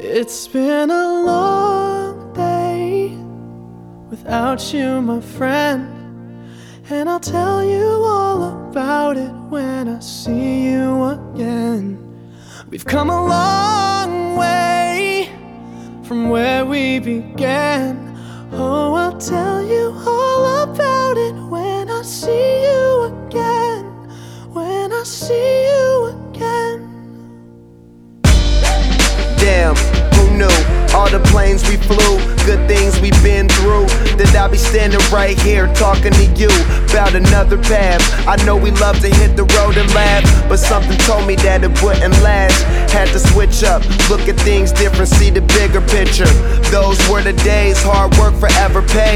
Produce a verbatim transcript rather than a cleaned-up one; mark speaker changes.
Speaker 1: It's been a long day without you, my friend, and I'll tell you all about it when I see you again. We've come a long way from where we began. Oh, I'll tell you all about it when I see you again. When I see you again.
Speaker 2: Damn, who knew? All the planes we flew, good things we've been through, that I'll be standing right here talking to you about another path. I know we love to hit the road and laugh, but something told me that it wouldn't last. Had to switch up, look at things different, see the bigger picture. Those were the days, hard work forever paid.